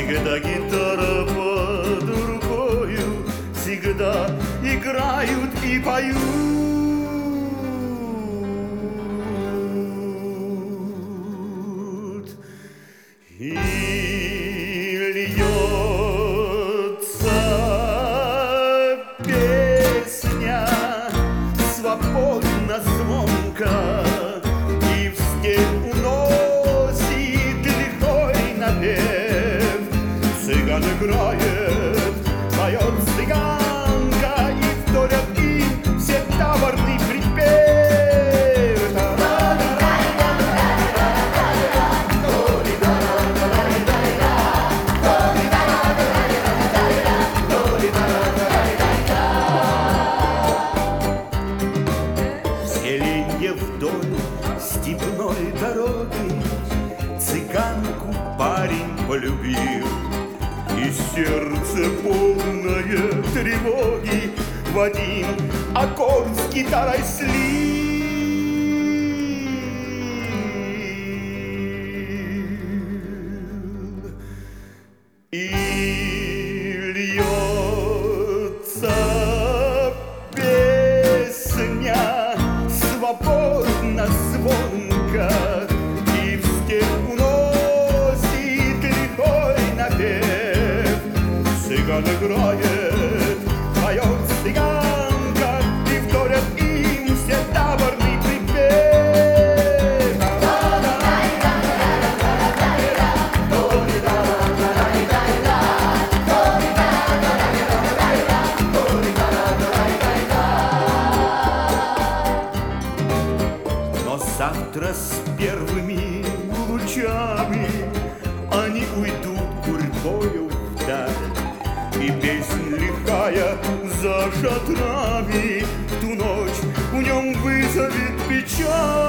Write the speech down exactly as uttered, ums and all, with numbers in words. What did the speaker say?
Всегда гитара под рукою, всегда играют и поют. И льется песня свободно, звонко, и в степь уносит лихой напев. Цыган играет, поет цыганка, и вторят им все таборный припев. Вдоль степной дороги цыганку парень полюбил, и сердце полное тревоги в один аккорд с гитарой слил. И льется песня свободно, звонко, и в степь уносит лихой напев. Цыган играет, поет цыганка, и вторят им все таборный припев. Завтра с первыми лучами они уйдут гурьбою вдаль, и песнь лихая за шатрами ту ночь в нем вызовет печаль.